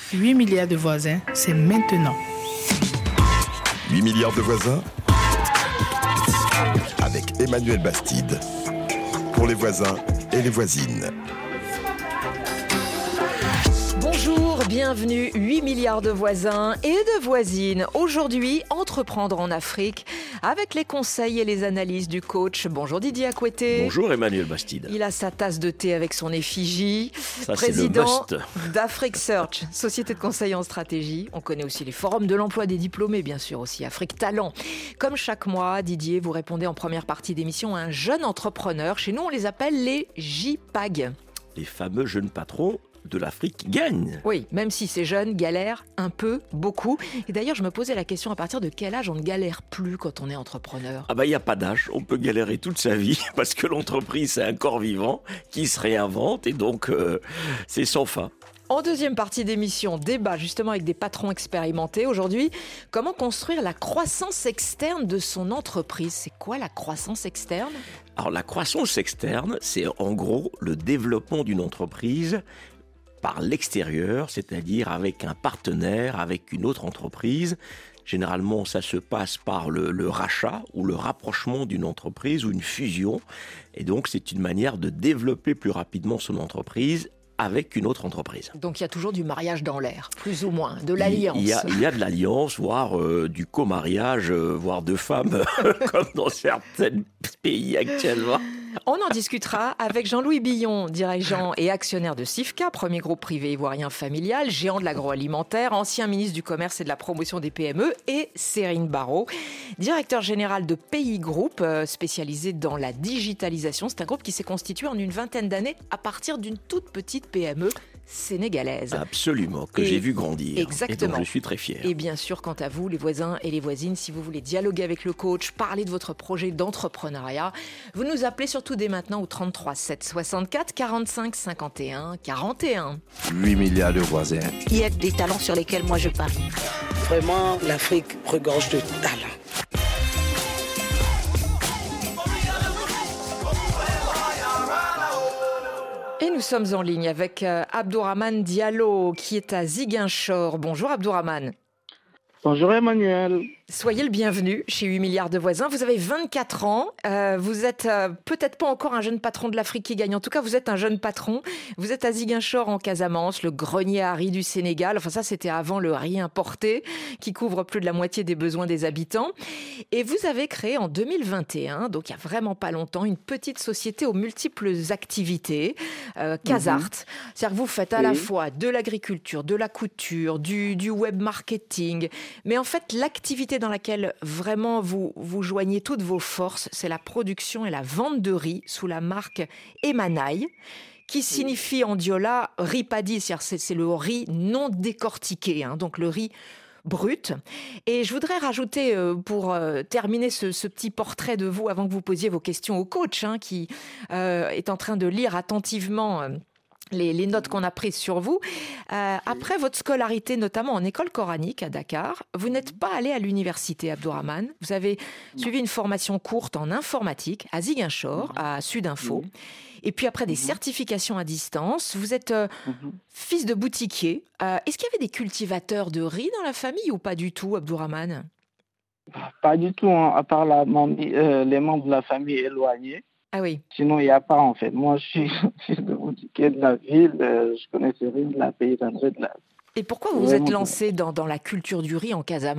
8 milliards de voisins, c'est maintenant. 8 milliards de voisins avec Emmanuel Bastide. Pour les voisins et les voisines. Bonjour, bienvenue, 8 milliards de voisins et de voisines. Aujourd'hui, entreprendre en Afrique avec les conseils et les analyses du coach. Bonjour Didier Akoueté. Bonjour Emmanuel Bastide. Il a sa tasse de thé avec son effigie. Ça, président d'Afrique Search, société de conseil en stratégie. On connaît aussi les forums de l'emploi des diplômés, bien sûr aussi Afrique Talent. Comme chaque mois, Didier, vous répondez en première partie d'émission à un jeune entrepreneur. Chez nous, on les appelle les JPAG. Les fameux jeunes patrons de l'Afrique qui gagnent. Oui, même si ces jeunes galèrent un peu, beaucoup. Et d'ailleurs, je me posais la question, à partir de quel âge on ne galère plus quand on est entrepreneur ? Il n'y a pas d'âge, on peut galérer toute sa vie parce que l'entreprise, c'est un corps vivant qui se réinvente et donc c'est sans fin. En deuxième partie d'émission, débat justement avec des patrons expérimentés. Aujourd'hui, comment construire la croissance externe de son entreprise ? C'est quoi la croissance externe ? Alors la croissance externe, c'est en gros le développement d'une entreprise par l'extérieur, c'est-à-dire avec un partenaire, avec une autre entreprise. Généralement, ça se passe par le rachat ou le rapprochement d'une entreprise ou une fusion. Et donc, c'est une manière de développer plus rapidement son entreprise avec une autre entreprise. Donc il y a toujours du mariage dans l'air, plus ou moins, de l'alliance. Il y a de l'alliance, voire du co-mariage, voire de femmes, comme dans certains pays actuellement. On en discutera avec Jean-Louis Billon, dirigeant et actionnaire de Sifka, premier groupe privé ivoirien familial, géant de l'agroalimentaire, ancien ministre du Commerce et de la Promotion des PME, et Sérine Barraud, directeur général de Pays Group, spécialisé dans la digitalisation. C'est un groupe qui s'est constitué en une vingtaine d'années à partir d'une toute petite PME sénégalaise. Absolument, que j'ai vu grandir. Exactement. Et donc je suis très fier. Et bien sûr, quant à vous, les voisins et les voisines, si vous voulez dialoguer avec le coach, parler de votre projet d'entrepreneuriat, vous nous appelez surtout dès maintenant au 33 7 64 45 51 41. 8 milliards de voisins. Il y a des talents sur lesquels moi je parie. Vraiment, l'Afrique regorge de talents. Et nous sommes en ligne avec Abdourahmane Diallo qui est à Ziguinchor. Bonjour Abdourahmane. Bonjour Emmanuel. Soyez le bienvenu chez 8 milliards de voisins. Vous avez 24 ans. Vous êtes peut-être pas encore un jeune patron de l'Afrique qui gagne. En tout cas, vous êtes un jeune patron. Vous êtes à Ziguinchor en Casamance, le grenier à riz du Sénégal. Enfin, ça, c'était avant le riz importé qui couvre plus de la moitié des besoins des habitants. Et vous avez créé en 2021, donc il y a vraiment pas longtemps, une petite société aux multiples activités, Casart. C'est-à-dire que vous faites à la fois de l'agriculture, de la couture, du web marketing. Mais en fait, l'activité dans laquelle vraiment vous joignez toutes vos forces, c'est la production et la vente de riz sous la marque Emanaï, qui signifie en diola riz paddy, c'est le riz non décortiqué, donc le riz brut. Et je voudrais rajouter, pour terminer ce petit portrait de vous, avant que vous posiez vos questions au coach, qui est en train de lire attentivement les notes qu'on a prises sur vous. Après votre scolarité, notamment en école coranique à Dakar, vous n'êtes pas allé à l'université, Abdourahmane. Vous avez suivi une formation courte en informatique à Ziguinchor, à Sudinfo. Et puis après des certifications à distance, vous êtes fils de boutiquier. Est-ce qu'il y avait des cultivateurs de riz dans la famille ou pas du tout, Abdourahmane ? Pas du tout, à part les membres de la famille éloignés. Ah oui. Sinon, il n'y a pas, en fait. Moi, je suis fils de boutiquier de la ville. Je connaissais rien de la paysannerie de la ville. Et pourquoi vous vous êtes lancé dans la culture du riz en Casamance ?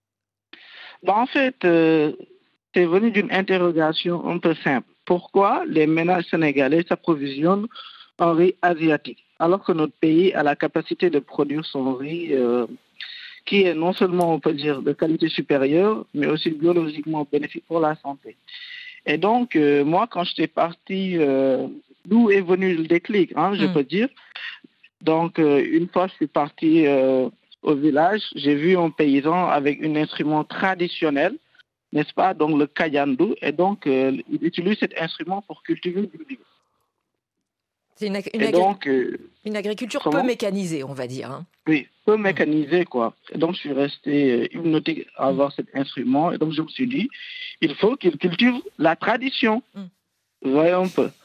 En fait, c'est venu d'une interrogation un peu simple. Pourquoi les ménages sénégalais s'approvisionnent en riz asiatique, alors que notre pays a la capacité de produire son riz qui est non seulement, on peut dire, de qualité supérieure, mais aussi biologiquement bénéfique pour la santé. Et donc, moi, quand j'étais parti, d'où est venu le déclic, je peux dire. Donc, une fois, je suis parti au village, j'ai vu un paysan avec un instrument traditionnel, n'est-ce pas, donc le kayandou, et donc, il utilise cet instrument pour cultiver du riz. C'est une agriculture peu mécanisée, on va dire. Oui, peu mécanisée, quoi. Et donc, je suis resté hypnotique à avoir cet instrument. Et donc, je me suis dit, il faut qu'il cultive la tradition. Voyons un peu.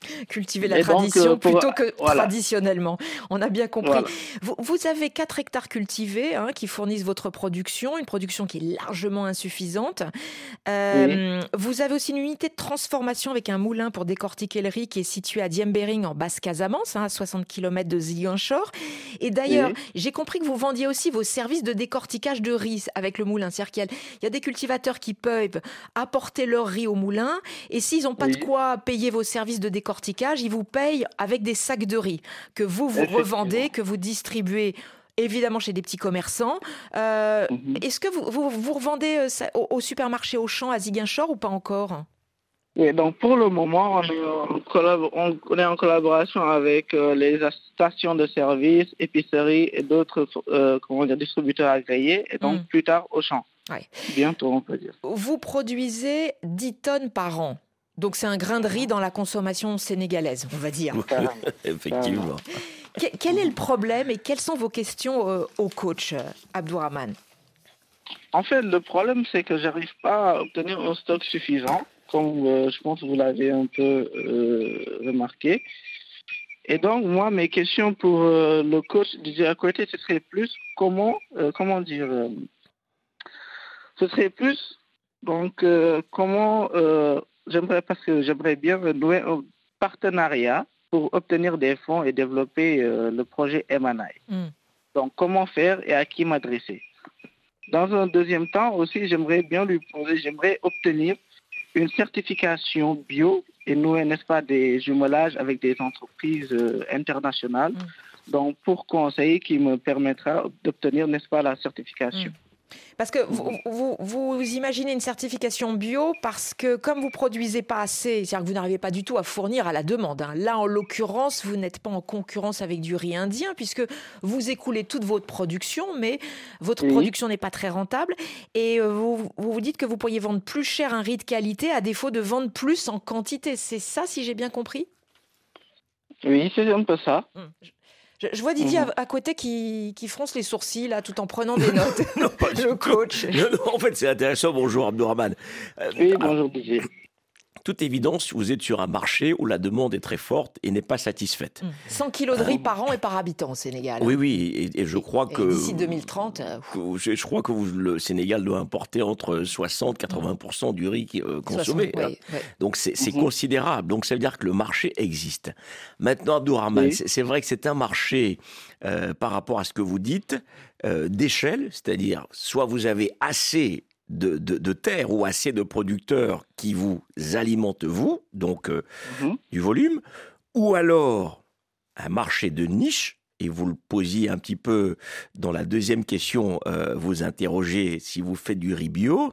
Cultiver la tradition plutôt que voilà. traditionnellement. On a bien compris. Voilà. Vous avez 4 hectares cultivés qui fournissent votre production, une production qui est largement insuffisante. Oui. Vous avez aussi une unité de transformation avec un moulin pour décortiquer le riz qui est situé à Diembéring en Basse-Casamance, à 60 km de Ziguinchor. Et d'ailleurs, j'ai compris que vous vendiez aussi vos services de décortiquage de riz avec le moulin. C'est-à-dire qu'il y a des cultivateurs qui peuvent apporter leur riz au moulin et s'ils n'ont pas de quoi payer vos services de décortiquage, ils vous payent avec des sacs de riz que vous revendez, que vous distribuez évidemment chez des petits commerçants. Est-ce que vous revendez au supermarché Auchan à Ziguinchor ou pas encore ? Oui, donc pour le moment, on est en collaboration avec les stations de service, épiceries et d'autres distributeurs agréés, et donc plus tard Auchan. Ouais. Bientôt, on peut dire. Vous produisez 10 tonnes par an. Donc c'est un grain de riz dans la consommation sénégalaise, on va dire. Effectivement. Quel est le problème et quelles sont vos questions au coach Abdourahmane ? En fait, le problème, c'est que j'arrive pas à obtenir un stock suffisant, comme je pense que vous l'avez un peu remarqué. Et donc, moi, mes questions pour le coach Didier Akoité, ce serait plus j'aimerais bien renouer un partenariat pour obtenir des fonds et développer le projet M&I. Donc, comment faire et à qui m'adresser? Dans un deuxième temps aussi, j'aimerais obtenir une certification bio et nouer, n'est-ce pas, des jumelages avec des entreprises internationales. Donc, pour conseiller qui me permettra d'obtenir, n'est-ce pas, la certification. Parce que vous imaginez une certification bio parce que comme vous produisez pas assez, c'est-à-dire que vous n'arrivez pas du tout à fournir à la demande. Là, en l'occurrence, vous n'êtes pas en concurrence avec du riz indien puisque vous écoulez toute votre production, mais votre production n'est pas très rentable. Et vous dites que vous pourriez vendre plus cher un riz de qualité à défaut de vendre plus en quantité. C'est ça, si j'ai bien compris ? Oui, c'est un peu ça. Je vois Didier à côté qui fronce les sourcils là, tout en prenant des notes. Non, pas le coach. Non, en fait, c'est intéressant. Bonjour Abdourahmane. Oui, bonjour Didier. Toute évidence, vous êtes sur un marché où la demande est très forte et n'est pas satisfaite. 100 kilos de riz par an et par habitant au Sénégal. Oui, et je crois que... D'ici 2030... Je crois que le Sénégal doit importer entre 60 et 80% du riz consommé. 60, oui. Donc c'est considérable. Donc ça veut dire que le marché existe. Maintenant, Abdourahmane, c'est vrai que c'est un marché, par rapport à ce que vous dites, d'échelle, c'est-à-dire soit vous avez assez de terre ou assez de producteurs qui vous alimentent vous, donc du volume, ou alors un marché de niche, et vous le posiez un petit peu dans la deuxième question, vous interrogez si vous faites du riz bio,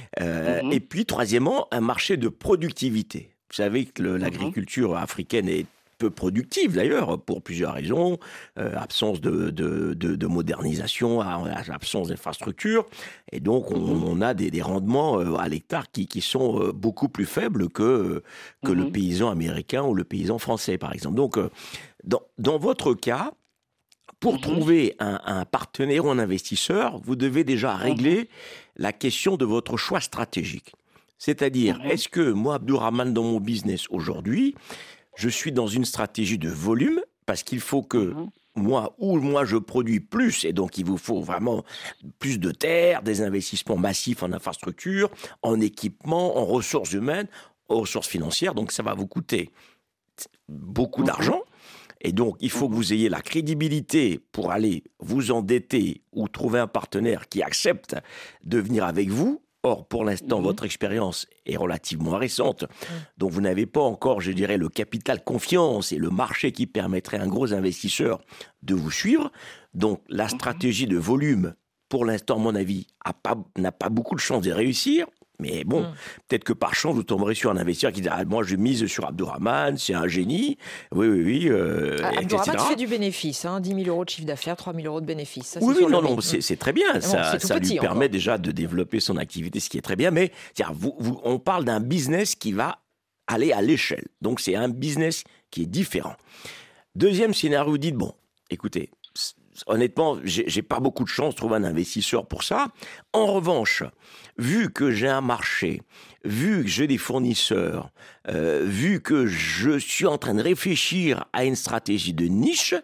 et puis troisièmement, un marché de productivité. Vous savez que l'agriculture africaine est peu productive d'ailleurs, pour plusieurs raisons, absence de modernisation, absence d'infrastructures, et donc on a des rendements à l'hectare qui sont beaucoup plus faibles que le paysan américain ou le paysan français par exemple. Donc dans votre cas, pour trouver un partenaire ou un investisseur, vous devez déjà régler la question de votre choix stratégique. C'est-à-dire, est-ce que moi, Abdourahmane, dans mon business aujourd'hui, je suis dans une stratégie de volume, parce qu'il faut que moi je produis plus, et donc il vous faut vraiment plus de terre, des investissements massifs en infrastructure, en équipement, en ressources humaines, en ressources financières, donc ça va vous coûter beaucoup d'argent. Et donc, il faut que vous ayez la crédibilité pour aller vous endetter ou trouver un partenaire qui accepte de venir avec vous. Or, pour l'instant, votre expérience est relativement récente. Donc, vous n'avez pas encore, je dirais, le capital confiance et le marché qui permettrait à un gros investisseur de vous suivre. Donc, la stratégie de volume, pour l'instant, à mon avis, n'a pas beaucoup de chances de réussir. Mais bon, peut-être que par chance, vous tomberez sur un investisseur qui dit « moi, je mise sur Abdourahmane, c'est un génie. » Oui. Abdourahmane fait du bénéfice, 10 000 euros de chiffre d'affaires, 3 000 euros de bénéfice. Ça, c'est très bien. Ça lui permet déjà de développer son activité, ce qui est très bien. Mais on parle d'un business qui va aller à l'échelle. Donc, c'est un business qui est différent. Deuxième scénario, vous dites « bon, écoutez, honnêtement, j'ai pas beaucoup de chance de trouver un investisseur pour ça. En revanche, vu que j'ai un marché, vu que j'ai des fournisseurs, vu que je suis en train de réfléchir à une stratégie de niche,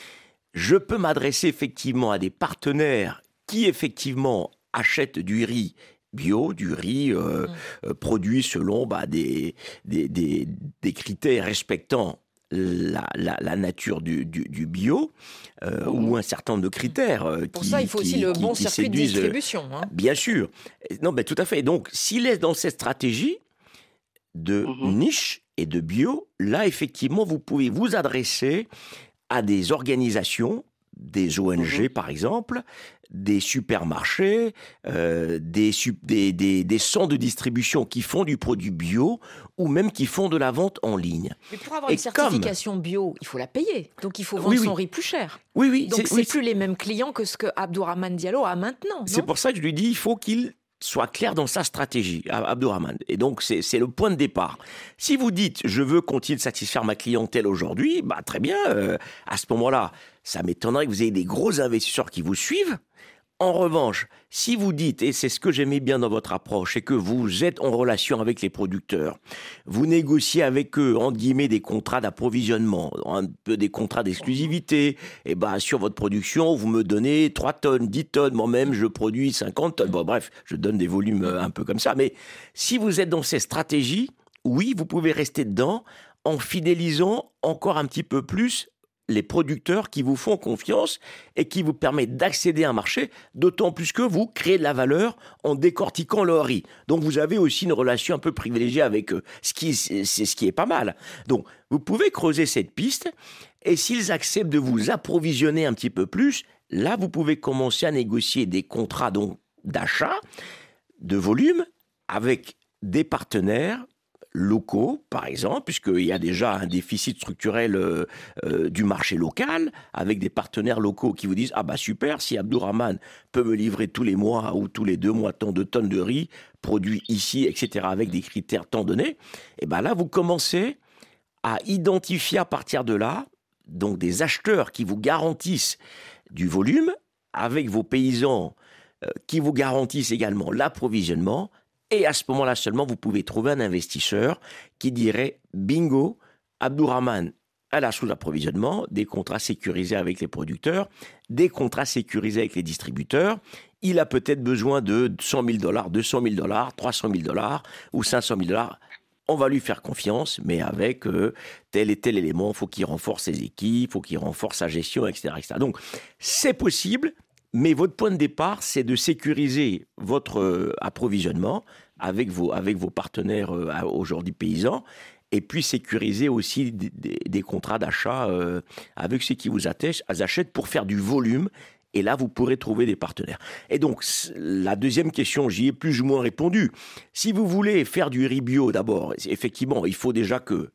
je peux m'adresser effectivement à des partenaires qui effectivement achètent du riz bio, du riz produit selon des critères respectant la nature du bio ou un certain nombre de critères pour ça, il faut aussi le bon circuit de distribution. Bien sûr. Non, tout à fait. Donc, s'il est dans cette stratégie de niche et de bio, là, effectivement, vous pouvez vous adresser à des organisations, des ONG par exemple, des supermarchés, des centres de distribution qui font du produit bio ou même qui font de la vente en ligne. Mais pour avoir une certification bio, il faut la payer. Donc il faut vendre son riz plus cher. Oui. Donc c'est plus les mêmes clients que ce que Abdourahmane Diallo a maintenant. C'est pour ça que je lui dis il faut qu'il soit clair dans sa stratégie, Abdourahmane. Et donc, c'est le point de départ. Si vous dites, je veux continuer de satisfaire ma clientèle aujourd'hui, très bien. À ce moment-là, ça m'étonnerait que vous ayez des gros investisseurs qui vous suivent. En revanche, si vous dites, et c'est ce que j'aimais bien dans votre approche, c'est que vous êtes en relation avec les producteurs, vous négociez avec eux, entre guillemets, des contrats d'approvisionnement, un peu des contrats d'exclusivité, et sur votre production, vous me donnez 3 tonnes, 10 tonnes, moi-même, je produis 50 tonnes. Bon, bref, je donne des volumes un peu comme ça. Mais si vous êtes dans ces stratégies, oui, vous pouvez rester dedans en fidélisant encore un petit peu plus les producteurs qui vous font confiance et qui vous permettent d'accéder à un marché, d'autant plus que vous créez de la valeur en décortiquant leur riz. Donc vous avez aussi une relation un peu privilégiée avec eux, c'est ce qui est pas mal. Donc vous pouvez creuser cette piste et s'ils acceptent de vous approvisionner un petit peu plus, là vous pouvez commencer à négocier des contrats donc d'achat de volume avec des partenaires locaux, par exemple, puisqu'il y a déjà un déficit structurel du marché local, avec des partenaires locaux qui vous disent « Ah bah super, si Abdourahmane peut me livrer tous les mois ou tous les 2 mois tant de tonnes de riz produit ici, etc., avec des critères tant donnés », et bien là, vous commencez à identifier à partir de là, donc des acheteurs qui vous garantissent du volume, avec vos paysans qui vous garantissent également l'approvisionnement. Et à ce moment-là seulement, vous pouvez trouver un investisseur qui dirait « Bingo, Abdourahmane a la source d'approvisionnement, des contrats sécurisés avec les producteurs, des contrats sécurisés avec les distributeurs. Il a peut-être besoin de $100 000, $200 000, $300 000 ou $500 000. On va lui faire confiance, mais avec tel et tel élément. Il faut qu'il renforce ses équipes, il faut qu'il renforce sa gestion, etc., etc. » Donc, c'est possible. Mais votre point de départ, c'est de sécuriser votre approvisionnement avec vos partenaires aujourd'hui paysans, et puis sécuriser aussi des contrats d'achat avec ceux qui vous achètent pour faire du volume. Et là, vous pourrez trouver des partenaires. Et donc, la deuxième question, j'y ai plus ou moins répondu. Si vous voulez faire du riz bio, d'abord, effectivement, il faut déjà que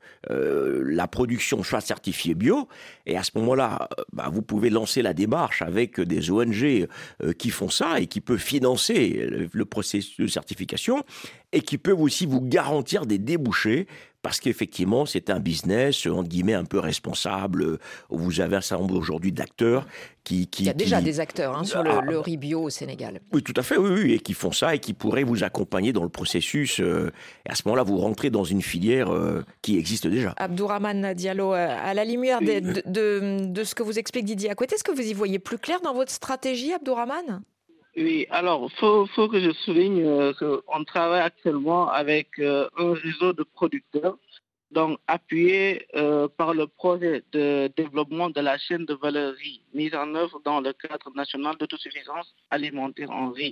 la production soit certifiée bio. Et à ce moment-là, vous pouvez lancer la démarche avec des ONG qui font ça et qui peuvent financer le processus de certification et qui peuvent aussi vous garantir des débouchés. Parce qu'effectivement, c'est un business, entre guillemets, un peu responsable. Vous avez un certain nombre aujourd'hui d'acteurs qui... Il y a déjà des acteurs sur le riz bio au Sénégal. Oui, tout à fait, oui, et qui font ça et qui pourraient vous accompagner dans le processus. Et à ce moment-là, vous rentrez dans une filière qui existe déjà. Abdourahmane Diallo, à la lumière de ce que vous explique Didier Akwete, est-ce que vous y voyez plus clair dans votre stratégie, Abdourahmane ? Oui, alors, faut que je souligne qu'on travaille actuellement avec un réseau de producteurs, donc appuyé par le projet de développement de la chaîne de valeur riz, mise en œuvre dans le cadre national d'autosuffisance alimentaire en riz.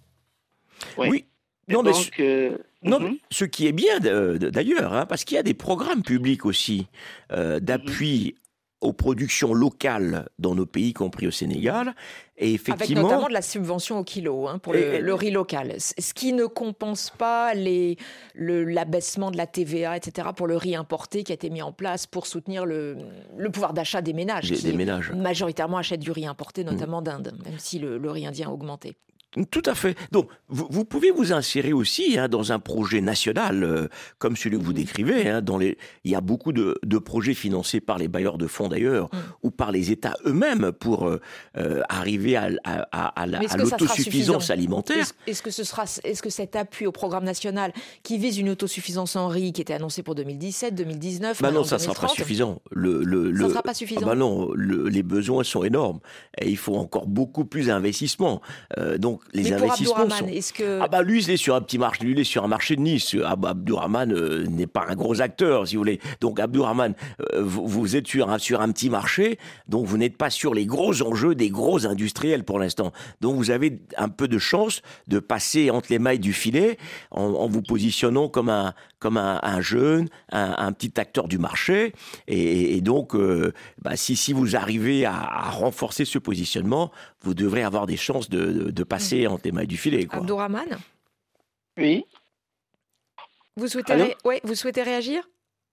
Oui. Non, mais ce qui est bien d'ailleurs, parce qu'il y a des programmes publics aussi d'appui aux productions locales dans nos pays, y compris au Sénégal. Et effectivement, avec notamment de la subvention au kilo pour le riz local. Ce qui ne compense pas l'abaissement de la TVA, etc., pour le riz importé qui a été mis en place pour soutenir le pouvoir d'achat des ménages. Des ménages. Majoritairement achètent du riz importé, notamment d'Inde, même si le riz indien a augmenté. Tout à fait. Donc, vous pouvez vous insérer aussi dans un projet national, comme celui que vous décrivez. Il y a beaucoup de projets financés par les bailleurs de fonds d'ailleurs, ou par les États eux-mêmes pour arriver à l'autosuffisance alimentaire. Est-ce que cet appui au programme national qui vise une autosuffisance en riz, qui était annoncé pour 2017, 2019, non, ça ne sera pas suffisant. Ça ne sera pas suffisant. Non, les besoins sont énormes. Et il faut encore beaucoup plus d'investissements. Donc, les investissements sont... est-ce que... lui, il est sur un petit marché, lui, il est sur un marché de Nice. Abdourahmane n'est pas un gros acteur, si vous voulez. Donc, Abdourahmane, vous êtes sur un petit marché, donc vous n'êtes pas sur les gros enjeux des gros industriels pour l'instant. Donc, vous avez un peu de chance de passer entre les mailles du filet en vous positionnant comme un jeune, un petit acteur du marché. Et donc, si vous arrivez à renforcer ce positionnement, vous devrez avoir des chances de passer entre les mailles du filet. Abdourahmane ? Oui. Vous souhaitez réagir ?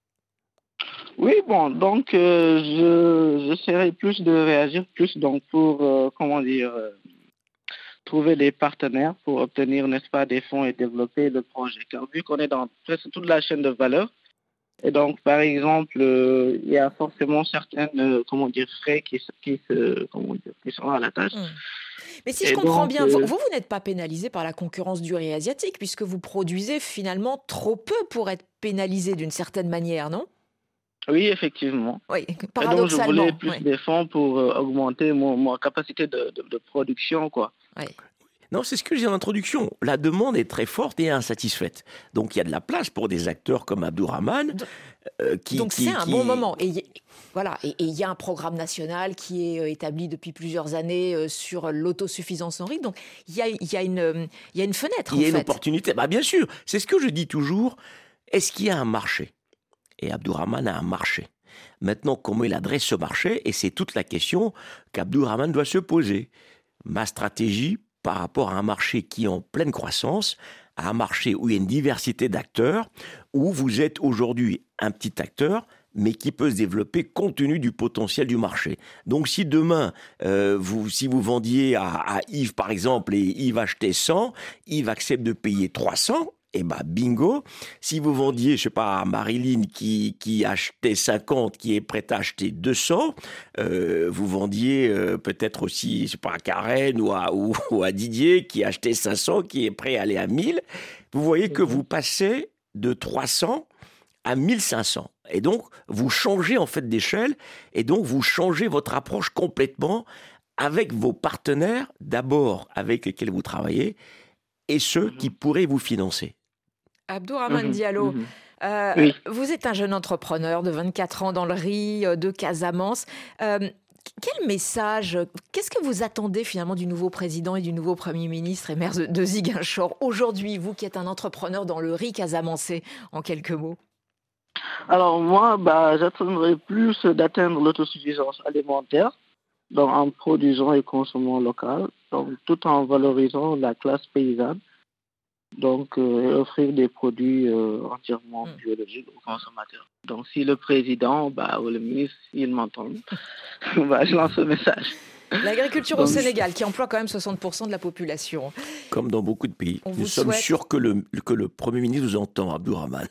Oui, donc j'essaierai plus de réagir donc pour, trouver des partenaires pour obtenir, n'est-ce pas, des fonds et développer le projet. Car vu qu'on est dans presque toute la chaîne de valeur, et donc, par exemple, il y a forcément certaines, frais qui sont à la tâche. Mais si je comprends bien, vous n'êtes pas pénalisé par la concurrence du riz asiatique, puisque vous produisez finalement trop peu pour être pénalisé d'une certaine manière, non ? Oui, effectivement. Oui, paradoxalement. Et donc, je voulais plus de fonds pour augmenter ma capacité de production, quoi. Oui. Non, c'est ce que j'ai dit en introduction. La demande est très forte et insatisfaite. Donc, il y a de la place pour des acteurs comme Abdourahmane. Donc, c'est un bon moment. Et il y a un programme national qui est établi depuis plusieurs années sur l'autosuffisance en riz. Donc, il y a une fenêtre, Il y a une opportunité. Bien sûr, c'est ce que je dis toujours. Est-ce qu'il y a un marché ? Et Abdourahmane a un marché. Maintenant, comment il adresse ce marché ? Et c'est toute la question qu'Abdourahmane doit se poser. Ma stratégie par rapport à un marché qui est en pleine croissance, à un marché où il y a une diversité d'acteurs, où vous êtes aujourd'hui un petit acteur, mais qui peut se développer compte tenu du potentiel du marché. Donc si demain, si vous vendiez à Yves par exemple, et Yves achetait 100, Yves accepte de payer 300, et bingo. Si vous vendiez, je sais pas, à Marilyn qui achetait 50, qui est prête à acheter 200, vous vendiez peut-être aussi, je sais pas, à Karen ou à Didier qui achetait 500, qui est prêt à aller à 1000. Vous voyez que vous passez de 300 à 1500. Et donc, vous changez en fait d'échelle et donc vous changez votre approche complètement avec vos partenaires, d'abord avec lesquels vous travaillez, et ceux qui pourraient vous financer. Abdourahmane Diallo, oui. Vous êtes un jeune entrepreneur de 24 ans dans le riz de Casamance. Quel message, qu'est-ce que vous attendez finalement du nouveau président et du nouveau Premier ministre et maire de Ziguinchor aujourd'hui, vous qui êtes un entrepreneur dans le riz casamançais, en quelques mots? Alors moi, j'attendrai plus d'atteindre l'autosuffisance alimentaire, donc en produisant et consommant local, donc tout en valorisant la classe paysanne. Donc, offrir des produits entièrement biologiques aux consommateurs. Donc, si le président ou le ministre, s'ils m'entendent, je lance ce message. L'agriculture au Sénégal, qui emploie quand même 60% de la population. Comme dans beaucoup de pays. Nous sommes sûrs que le Premier ministre vous entend, Abdourahmane.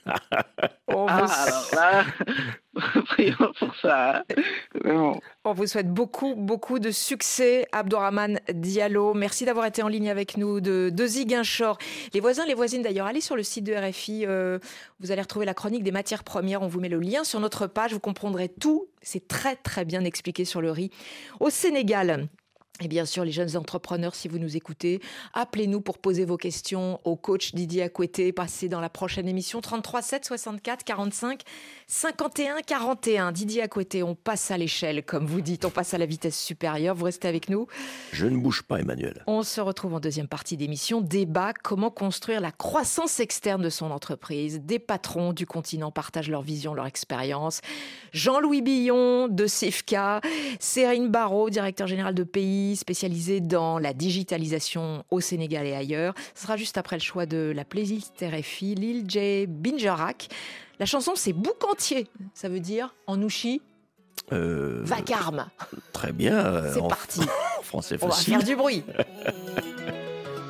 Alors là, prions pour ça. Vraiment. On vous souhaite beaucoup, beaucoup de succès, Abdourahmane Diallo. Merci d'avoir été en ligne avec nous de Ziguinchor. Les voisins, les voisines d'ailleurs, allez sur le site de RFI. Vous allez retrouver la chronique des matières premières. On vous met le lien sur notre page. Vous comprendrez tout. C'est très, très bien expliqué sur le riz au Sénégal. Et bien sûr, les jeunes entrepreneurs, si vous nous écoutez, appelez-nous pour poser vos questions au coach Didier Akoueté. Passez dans la prochaine émission 33 7 64 45 51 41. Didier Akoueté, on passe à l'échelle, comme vous dites, on passe à la vitesse supérieure. Vous restez avec nous. Je ne bouge pas, Emmanuel. On se retrouve en deuxième partie d'émission. Débat, comment construire la croissance externe de son entreprise. Des patrons du continent partagent leur vision, leur expérience. Jean-Louis Billon de CIFCA, Sérine Barraud, directeur général de pays, spécialisé dans la digitalisation au Sénégal et ailleurs. Ce sera juste après le choix de la playlist RFI, Lil J Binjarak. La chanson, c'est Boucantier. Ça veut dire, en ouchi, vacarme. Très bien. C'est parti. Français facile. On va faire du bruit.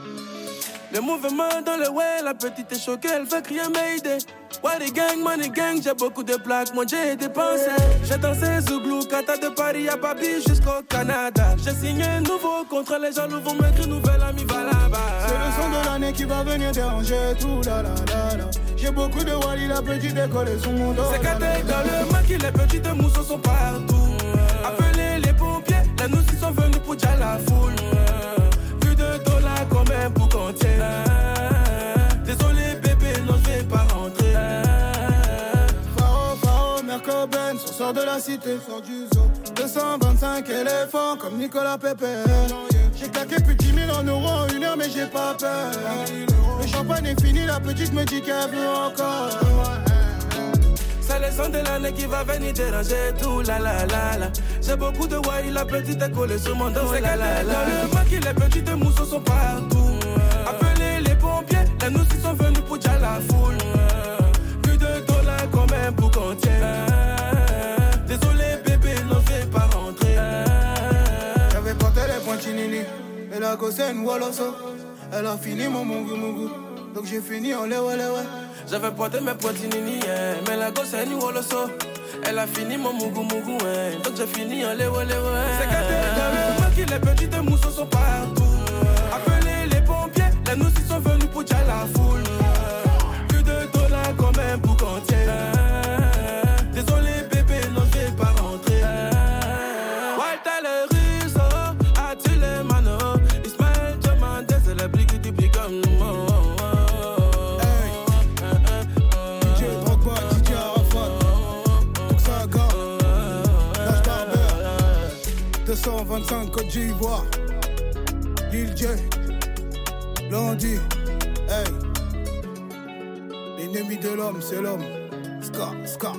Le mouvement dans le way, la petite est choquée, elle fait crier Mayday. Ouais, les gang, money gang, j'ai beaucoup de plaques, moi j'ai dépensé. J'ai dansé Zouglou, Kata de Paris à Babi jusqu'au Canada. J'ai signé un nouveau contrat, les jaloux vont mettre une nouvelle amie, va là-bas. C'est le son de l'année qui va venir déranger tout, la la la la. J'ai beaucoup de Wally, la petite école et son monde. C'est caté dans le maquis, les petites mousseaux sont partout. Appelez les pompiers, les nous ils sont venus pour dire la foule. Plus de dollars quand même pour compter. Désolé bébé, non je vais pas rentrer. Faro, Merco Benz, on sort de la cité, sort du zoo. 225 éléphants comme Nicolas Pépé. J'ai claqué plus de 10 000 en euros en une heure mais j'ai pas peur. Le champagne est fini, la petite me dit qu'elle veut encore. C'est le son de l'année qui va venir déranger tout, la la la la. J'ai beaucoup de why, la petite est collée sur mon dos, c'est la la la. Dans le maquis, les petites mousseaux sont partout. Appelez les pompiers, les nous ils sont venus pour dire la foule. Plus de dollars quand même pour compter. Désolé bébé, non je vais pas rentrer. J'avais porté les pointinini, et la gosse est une woloso. Elle a fini mon mungu, donc j'ai fini en lewe. J'avais porté mes pointinini, mais la gosse est une woloso. Elle a fini mon mungu, donc j'ai fini en lewe. C'est caté dans le maquis, les petites mousseaux sont partout. Appelez les pompiers, les nous ils sont venus pour dire la foule. Plus de dollars quand même pour compter. Désolé bébé, non je vais pas rentrer. Walter le Russo, as-tu les manos? Ismaël Diamandé, c'est la brique du blic comme nous. DJ Drogba, DJ Arafat, Toxaga, Nash Barber, 225 Côte d'Ivoire, Lil J, Landy, hey. L'ennemi de l'homme, c'est l'homme. Ska.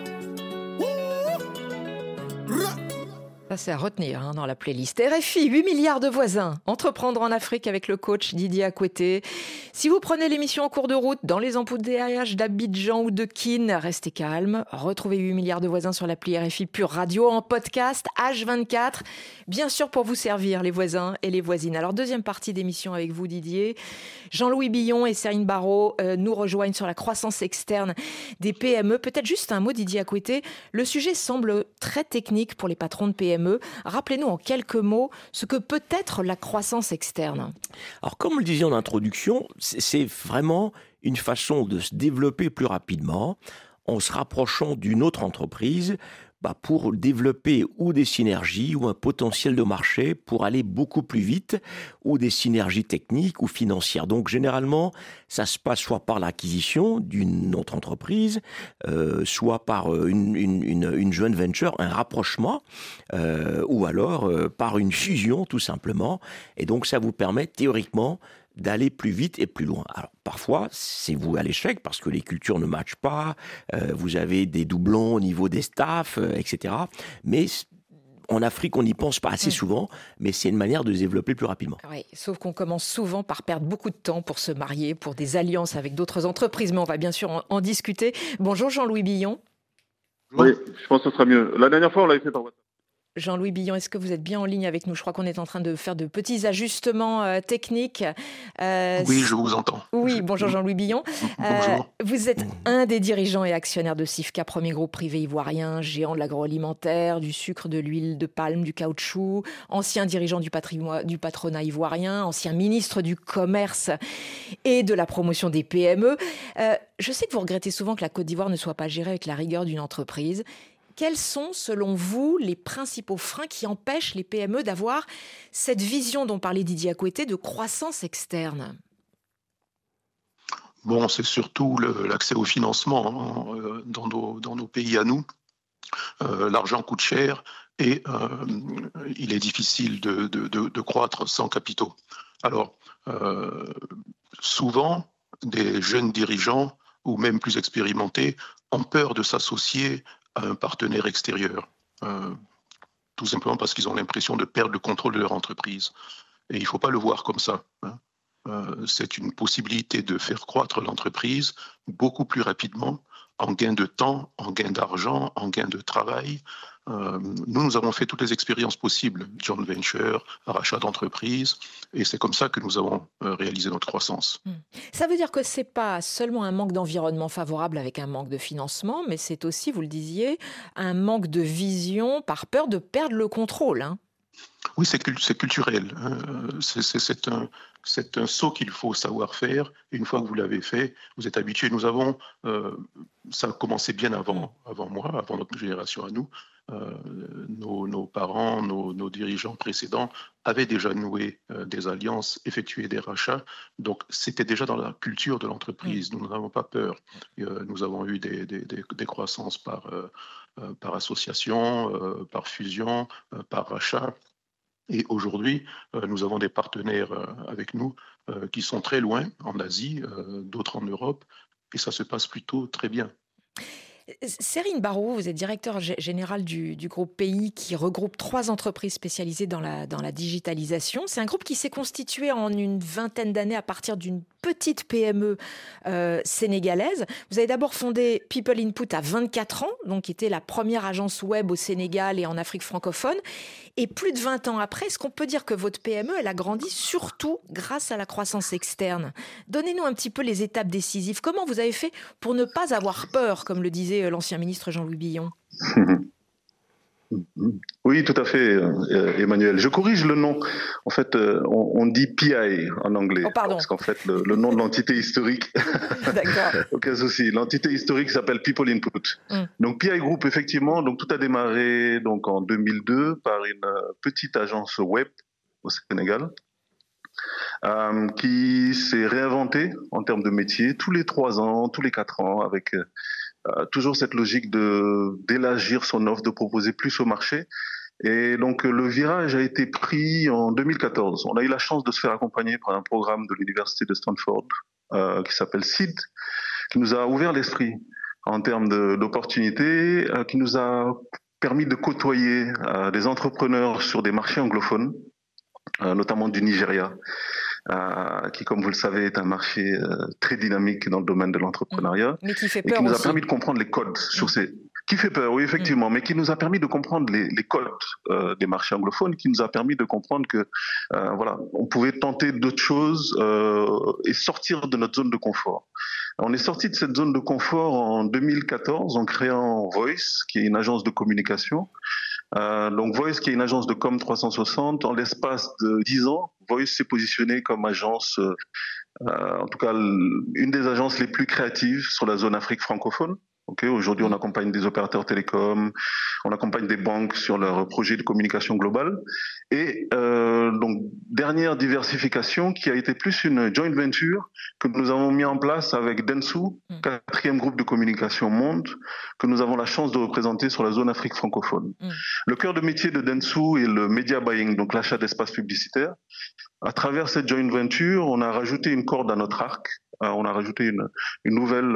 Ça, c'est à retenir dans la playlist. RFI, 8 milliards de voisins. Entreprendre en Afrique avec le coach Didier Akoueté. Si vous prenez l'émission en cours de route, dans les embouteillages d'Abidjan ou de Kin, restez calme. Retrouvez 8 milliards de voisins sur l'appli RFI Pure Radio en podcast H24. Bien sûr, pour vous servir, les voisins et les voisines. Alors, deuxième partie d'émission avec vous, Didier. Jean-Louis Billon et Céline Barrault nous rejoignent sur la croissance externe des PME. Peut-être juste un mot, Didier Akoueté. Le sujet semble très technique pour les patrons de PME. Rappelez-nous en quelques mots ce que peut être la croissance externe. Alors, comme le disait en introduction, c'est vraiment une façon de se développer plus rapidement en se rapprochant d'une autre entreprise pour développer ou des synergies ou un potentiel de marché pour aller beaucoup plus vite ou des synergies techniques ou financières. Donc généralement, ça se passe soit par l'acquisition d'une autre entreprise, soit par une joint venture, un rapprochement, ou alors par une fusion tout simplement. Et donc ça vous permet théoriquement d'aller plus vite et plus loin. Alors parfois, c'est voué à l'échec parce que les cultures ne matchent pas, vous avez des doublons au niveau des staffs, etc. Mais en Afrique, on n'y pense pas assez souvent, mais c'est une manière de se développer plus rapidement. Oui, sauf qu'on commence souvent par perdre beaucoup de temps pour se marier, pour des alliances avec d'autres entreprises, mais on va bien sûr en discuter. Bonjour Jean-Louis Billon. Oui, je pense que ce sera mieux. La dernière fois, on l'avait fait par WhatsApp. Jean-Louis Billon, est-ce que vous êtes bien en ligne avec nous ? Je crois qu'on est en train de faire de petits ajustements techniques. Oui, je vous entends. Oui, bonjour Jean-Louis Billon. Bonjour. Vous êtes un des dirigeants et actionnaires de Sifka, premier groupe privé ivoirien, géant de l'agroalimentaire, du sucre, de l'huile de palme, du caoutchouc, ancien dirigeant du patronat ivoirien, ancien ministre du Commerce et de la promotion des PME. Je sais que vous regrettez souvent que la Côte d'Ivoire ne soit pas gérée avec la rigueur d'une entreprise. Quels sont, selon vous, les principaux freins qui empêchent les PME d'avoir cette vision dont parlait Didier Akoueté de croissance externe ? Bon, c'est surtout l'accès au financement dans nos pays à nous. L'argent coûte cher et il est difficile de croître sans capitaux. Alors, souvent, des jeunes dirigeants ou même plus expérimentés ont peur de s'associer à un partenaire extérieur, tout simplement parce qu'ils ont l'impression de perdre le contrôle de leur entreprise. Et il ne faut pas le voir comme ça. C'est une possibilité de faire croître l'entreprise beaucoup plus rapidement en gain de temps, en gain d'argent, en gain de travail, Nous avons fait toutes les expériences possibles, joint venture, rachat d'entreprise, et c'est comme ça que nous avons réalisé notre croissance. Ça veut dire que ce n'est pas seulement un manque d'environnement favorable avec un manque de financement, mais c'est aussi, vous le disiez, un manque de vision par peur de perdre le contrôle. Oui, c'est culturel. C'est un saut qu'il faut savoir faire. Et une fois que vous l'avez fait, vous êtes habitué. Nous avons, ça a commencé bien avant moi, avant notre génération à nous. Nos parents, nos dirigeants précédents avaient déjà noué des alliances, effectué des rachats. Donc, c'était déjà dans la culture de l'entreprise. Nous n'avons pas peur. Nous avons eu des croissances par association, par fusion, par rachat. Et aujourd'hui, nous avons des partenaires avec nous qui sont très loin, en Asie, d'autres en Europe, et ça se passe plutôt très bien. Serine Barrault, vous êtes directeur général du groupe PI qui regroupe 3 entreprises spécialisées dans la digitalisation. C'est un groupe qui s'est constitué en une vingtaine d'années à partir d'une petite PME sénégalaise. Vous avez d'abord fondé People Input à 24 ans, donc qui était la première agence web au Sénégal et en Afrique francophone. Et plus de 20 ans après, est-ce qu'on peut dire que votre PME, elle a grandi surtout grâce à la croissance externe? Donnez-nous un petit peu les étapes décisives. Comment vous avez fait pour ne pas avoir peur, comme le disait l'ancien ministre Jean-Louis Billon? Oui, tout à fait, Emmanuel. Je corrige le nom. En fait, on dit PI en anglais. Oh, pardon. Parce qu'en fait, le nom de l'entité historique, D'accord. aucun souci. L'entité historique s'appelle People Input. Donc, PI Group, effectivement, donc tout a démarré donc en 2002 par une petite agence web au Sénégal qui s'est réinventée en termes de métier tous les 3 ans, tous les 4 ans, avec toujours cette logique d'élargir son offre, de proposer plus au marché. Et donc, le virage a été pris en 2014. On a eu la chance de se faire accompagner par un programme de l'université de Stanford qui s'appelle SEED, qui nous a ouvert l'esprit en termes d'opportunités, qui nous a permis de côtoyer des entrepreneurs sur des marchés anglophones, notamment du Nigeria, qui, comme vous le savez, est un marché très dynamique dans le domaine de l'entrepreneuriat. Mais qui fait peur et qui nous aussi. a permis de comprendre les codes sur ces... Qui fait peur, oui, effectivement, mais qui nous a permis de comprendre les codes des marchés anglophones, qui nous a permis de comprendre que, voilà, on pouvait tenter d'autres choses et sortir de notre zone de confort. On est sorti de cette zone de confort en 2014 en créant Voice, qui est une agence de communication. Donc Voice, qui est une agence de Com 360, en l'espace de 10 ans, Voice s'est positionné comme agence, en tout cas une des agences les plus créatives sur la zone Afrique francophone. Okay, aujourd'hui, on accompagne des opérateurs télécoms, on accompagne des banques sur leurs projets de communication globale. Et donc, dernière diversification qui a été plus une joint venture que nous avons mis en place avec Dentsu, 4e groupe de communication monde, que nous avons la chance de représenter sur la zone Afrique francophone. Le cœur de métier de Dentsu est le media buying, donc l'achat d'espaces publicitaires. À travers cette joint venture, on a rajouté une corde à notre arc. On a rajouté une nouvelle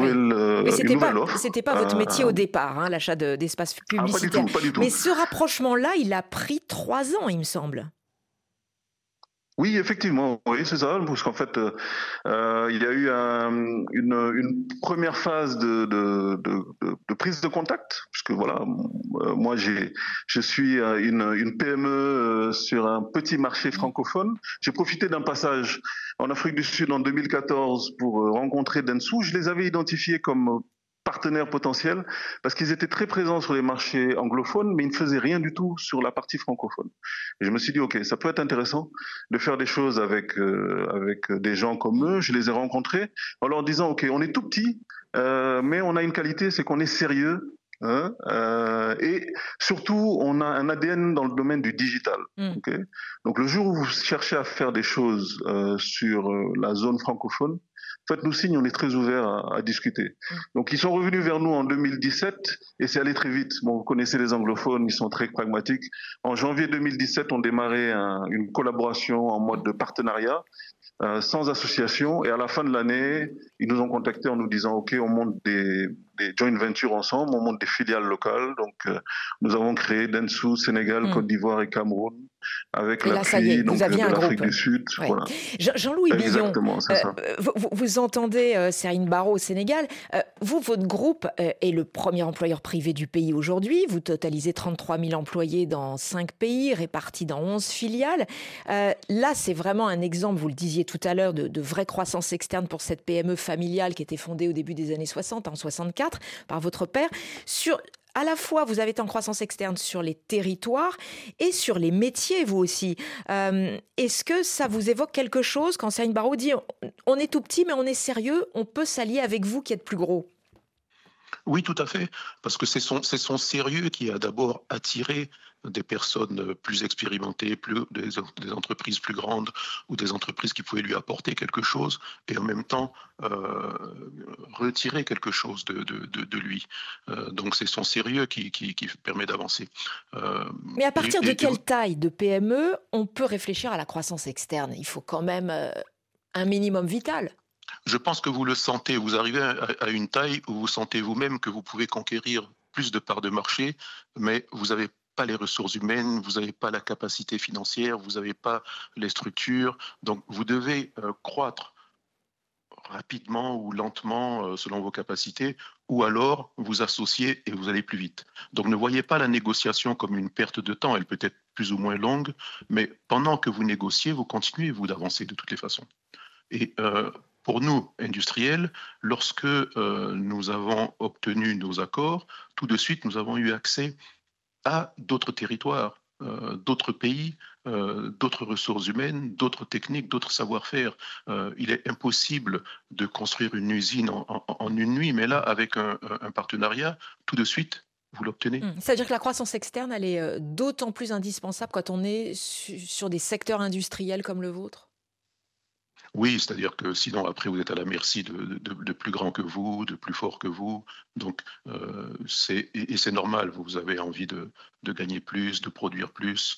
offre. C'était pas votre métier au départ, hein, l'achat d'espaces publicitaires. Pas du tout. Mais ce rapprochement-là, il a pris 3 ans, il me semble. Oui, effectivement, oui, c'est ça, parce qu'en fait, il y a eu une première phase de prise de contact, puisque voilà, moi je suis une PME sur un petit marché francophone. J'ai profité d'un passage en Afrique du Sud en 2014 pour rencontrer Dentsu. Je les avais identifiés comme partenaires potentiels parce qu'ils étaient très présents sur les marchés anglophones, mais ils ne faisaient rien du tout sur la partie francophone. Et je me suis dit, ok, ça peut être intéressant de faire des choses avec des gens comme eux. Je les ai rencontrés en leur disant, ok, on est tout petit, mais on a une qualité, c'est qu'on est sérieux. Et surtout, on a un ADN dans le domaine du digital. Okay. Donc, le jour où vous cherchez à faire des choses sur la zone francophone, faites-nous signe, on est très ouvert à discuter. Donc, ils sont revenus vers nous en 2017 et c'est allé très vite. Bon, vous connaissez les anglophones, ils sont très pragmatiques. En janvier 2017, on démarrait une collaboration en mode de partenariat, sans association. Et à la fin de l'année, ils nous ont contactés en nous disant, OK, on monte des joint ventures ensemble, on monte des filiales locales. Donc, nous avons créé Dentsu, Sénégal, Côte d'Ivoire et Cameroun avec Et là, ça y l'appui est, donc vous aviez de un l'Afrique groupe. du Sud. Ouais. Voilà. Jean-Louis Billon, Exactement, c'est ça. vous entendez Serine Baro au Sénégal. Votre groupe est le premier employeur privé du pays aujourd'hui. Vous totalisez 33 000 employés dans 5 pays, répartis dans 11 filiales. Là, c'est vraiment un exemple, vous le disiez tout à l'heure, de vraie croissance externe pour cette PME familiale qui était fondée au début des années 60, en 64, par votre père. À la fois, vous avez été en croissance externe sur les territoires et sur les métiers, vous aussi. Est-ce que ça vous évoque quelque chose quand Serine Baro dit « on est tout petit, mais on est sérieux, on peut s'allier avec vous qui êtes plus gros » ? Oui, tout à fait, parce que c'est son sérieux qui a d'abord attiré des personnes plus expérimentées, des entreprises plus grandes ou des entreprises qui pouvaient lui apporter quelque chose et en même temps retirer quelque chose de lui. Donc c'est son sérieux qui permet d'avancer. Mais à partir de quelle taille de PME on peut réfléchir à la croissance externe ? Il faut quand même un minimum vital. Je pense que vous le sentez, vous arrivez à une taille où vous sentez vous-même que vous pouvez conquérir plus de parts de marché, mais vous n'avez pas les ressources humaines, vous n'avez pas la capacité financière, vous n'avez pas les structures, donc vous devez croître rapidement ou lentement selon vos capacités, ou alors vous associer et vous allez plus vite. Donc ne voyez pas la négociation comme une perte de temps, elle peut être plus ou moins longue, mais pendant que vous négociez, vous continuez vous d'avancer de toutes les façons. Et pour nous, industriels, lorsque nous avons obtenu nos accords, tout de suite, nous avons eu accès à d'autres territoires, d'autres pays, d'autres ressources humaines, d'autres techniques, d'autres savoir-faire. Il est impossible de construire une usine en une nuit, mais là, avec un partenariat, tout de suite, vous l'obtenez. C'est-à-dire que la croissance externe, elle est d'autant plus indispensable quand on est sur des secteurs industriels comme le vôtre ? Oui, c'est-à-dire que sinon, après, vous êtes à la merci de plus grands que vous, de plus forts que vous. Donc, c'est normal. Vous avez envie de gagner plus, de produire plus.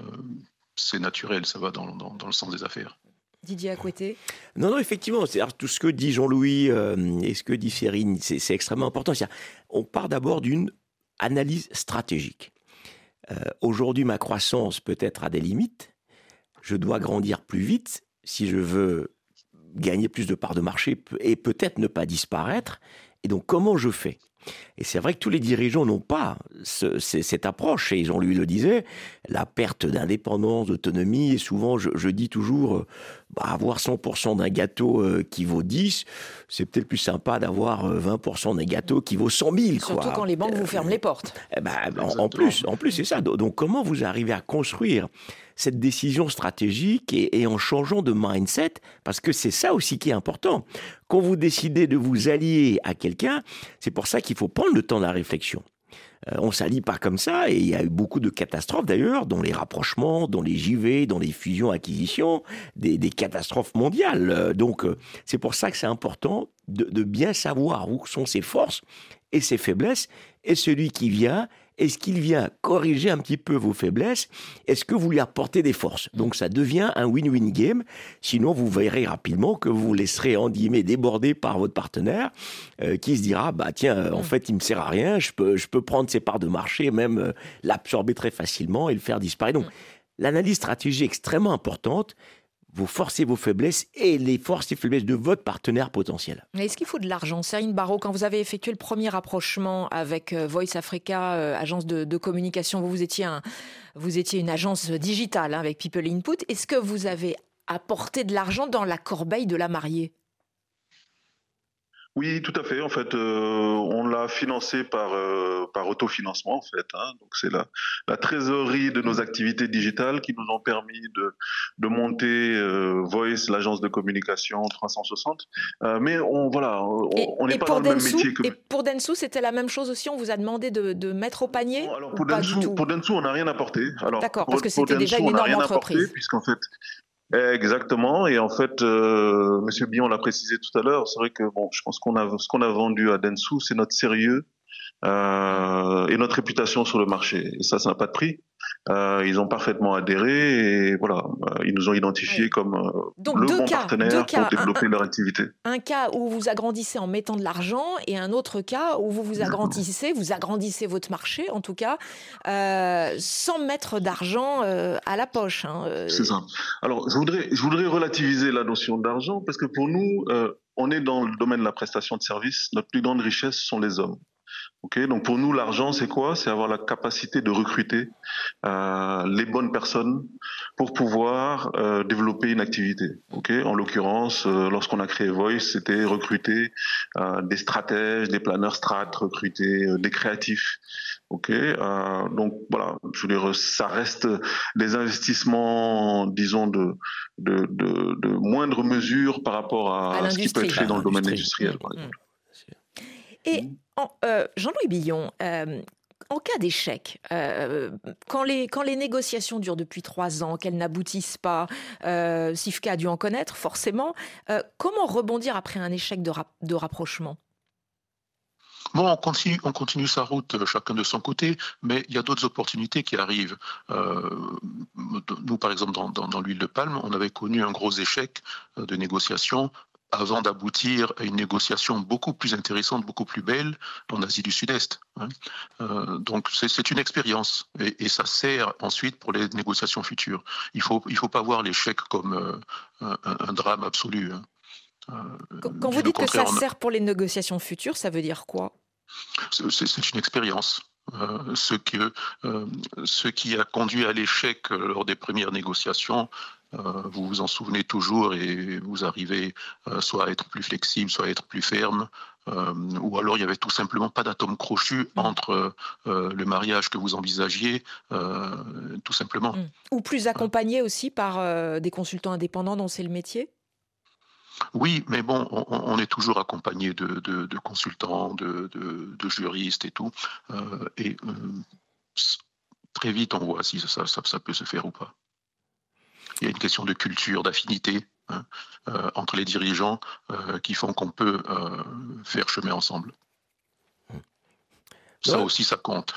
C'est naturel, ça va dans le sens des affaires. Didier Akoueté. Non, effectivement, tout ce que dit Jean-Louis et ce que dit Serine, c'est extrêmement important. On part d'abord d'une analyse stratégique. Aujourd'hui, ma croissance peut être à des limites. Je dois grandir plus vite si je veux gagner plus de parts de marché et peut-être ne pas disparaître. Et donc, comment je fais ? Et c'est vrai que tous les dirigeants n'ont pas cette approche. Et Jean-Louis le disait, la perte d'indépendance, d'autonomie, et souvent, je dis toujours, avoir 100% d'un gâteau qui vaut 10, c'est peut-être plus sympa d'avoir 20% d'un gâteau qui vaut 100 000. Surtout quand les banques vous ferment les portes. En plus, c'est ça. Donc, comment vous arrivez à construire cette décision stratégique et en changeant de mindset, parce que c'est ça aussi qui est important. Quand vous décidez de vous allier à quelqu'un, c'est pour ça qu'il faut prendre le temps de la réflexion. On ne s'allie pas comme ça, et il y a eu beaucoup de catastrophes d'ailleurs, dans les rapprochements, dans les JV, dans les fusions-acquisitions, des catastrophes mondiales. Donc c'est pour ça que c'est important de bien savoir où sont ses forces et ses faiblesses, et celui qui vient, est-ce qu'il vient corriger un petit peu vos faiblesses ? Est-ce que vous lui apportez des forces ? Donc ça devient un win-win game. Sinon, vous verrez rapidement que vous vous laisserez, en guillemets, déborder par votre partenaire qui se dira, tiens, en fait, il me sert à rien, je peux prendre ses parts de marché, même l'absorber très facilement et le faire disparaître. Donc, l'analyse stratégique est extrêmement importante. Vos forces et vos faiblesses et les forces et faiblesses de votre partenaire potentiel. Est-ce qu'il faut de l'argent ? Serine Baro, quand vous avez effectué le premier rapprochement avec Voice Africa, agence de communication, vous étiez une agence digitale avec People Input. Est-ce que vous avez apporté de l'argent dans la corbeille de la mariée ? Oui, tout à fait. En fait, on l'a financé par autofinancement, en fait. Donc, c'est la trésorerie de nos activités digitales qui nous ont permis de monter Voice, l'agence de communication 360. Mais on n'est pas dans le même métier que... Et pour Dentsu, c'était la même chose aussi. On vous a demandé de mettre au panier. Non, alors pour Dentsu, on n'a rien apporté. D'accord, parce que c'était déjà une énorme entreprise. Puisqu'en fait, exactement, et en fait, Monsieur Billon l'a précisé tout à l'heure, c'est vrai que je pense ce qu'on a vendu à Dentsu, c'est notre sérieux et notre réputation sur le marché, et ça n'a pas de prix. Ils ont parfaitement adhéré et voilà, ils nous ont identifiés comme le bon partenaire pour développer leur activité. Un cas où vous agrandissez en mettant de l'argent et un autre cas où vous agrandissez votre marché, en tout cas, sans mettre d'argent à la poche. C'est ça. Alors, je voudrais relativiser la notion d'argent parce que pour nous, on est dans le domaine de la prestation de services. Notre plus grande richesse sont les hommes. Okay, donc pour nous, l'argent, c'est quoi? C'est avoir la capacité de recruter les bonnes personnes pour pouvoir développer une activité. Okay, en l'occurrence, lorsqu'on a créé Voice, c'était recruter des stratèges, des planeurs strat, recruter des créatifs. Okay, donc voilà, je veux dire, ça reste des investissements, disons, de moindre mesure par rapport à ce qui peut être fait dans le domaine industriel, par exemple. Et Jean-Louis Billon, en cas d'échec, quand les négociations durent depuis 3 ans, qu'elles n'aboutissent pas, Sifka a dû en connaître forcément, comment rebondir après un échec de rapprochement? Bon, on continue sa route, chacun de son côté, mais il y a d'autres opportunités qui arrivent. Nous, par exemple, dans l'huile de palme, on avait connu un gros échec de négociation avant d'aboutir à une négociation beaucoup plus intéressante, beaucoup plus belle en Asie du Sud-Est. Donc c'est une expérience et ça sert ensuite pour les négociations futures. Il faut pas voir l'échec comme un drame absolu. Quand vous dites que ça sert pour les négociations futures, ça veut dire quoi? C'est une expérience. Ce qui a conduit à l'échec lors des premières négociations, vous vous en souvenez toujours et vous arrivez soit à être plus flexible, soit à être plus ferme, ou alors il y avait tout simplement pas d'atome crochu entre le mariage que vous envisagiez, tout simplement. Ou plus accompagné aussi par des consultants indépendants dont c'est le métier? Oui, mais bon, on est toujours accompagné de consultants, de juristes et tout, et très vite on voit si ça peut se faire ou pas. Il y a une question de culture, d'affinité entre les dirigeants qui font qu'on peut faire chemin ensemble. Ça aussi, ça compte.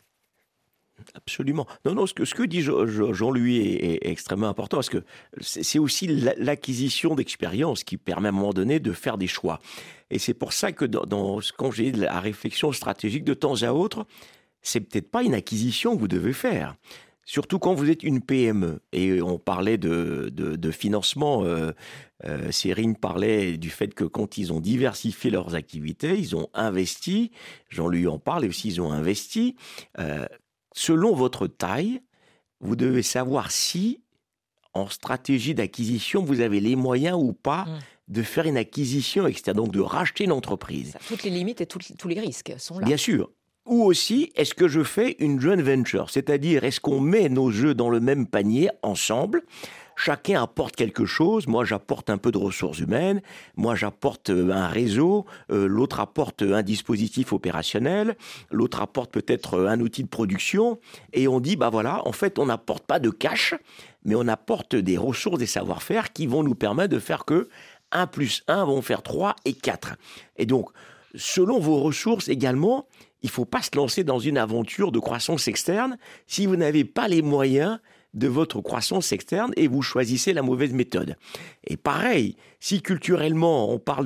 Absolument. Non, ce que dit Jean-Louis est extrêmement important, parce que c'est aussi l'acquisition d'expérience qui permet à un moment donné de faire des choix. Et c'est pour ça que quand j'ai la réflexion stratégique de temps à autre, c'est peut-être pas une acquisition que vous devez faire. Surtout quand vous êtes une PME. Et on parlait de financement. Cyrine parlait du fait que quand ils ont diversifié leurs activités, ils ont investi. Jean-Louis en parle aussi, ils ont investi. Selon votre taille, vous devez savoir si, en stratégie d'acquisition, vous avez les moyens ou pas de faire une acquisition externe, donc de racheter une entreprise. Toutes les limites et tous les risques sont là. Bien sûr. Ou aussi, est-ce que je fais une joint venture? C'est-à-dire, est-ce qu'on met nos œufs dans le même panier ensemble? Chacun apporte quelque chose. Moi, j'apporte un peu de ressources humaines. Moi, j'apporte un réseau. L'autre apporte un dispositif opérationnel. L'autre apporte peut-être un outil de production. Et on dit, bah voilà, en fait, on n'apporte pas de cash, mais on apporte des ressources, des savoir-faire qui vont nous permettre de faire que 1 + 1 vont faire 3 et 4. Et donc, selon vos ressources également, il ne faut pas se lancer dans une aventure de croissance externe si vous n'avez pas les moyens de votre croissance externe et vous choisissez la mauvaise méthode. Et pareil, si culturellement on parle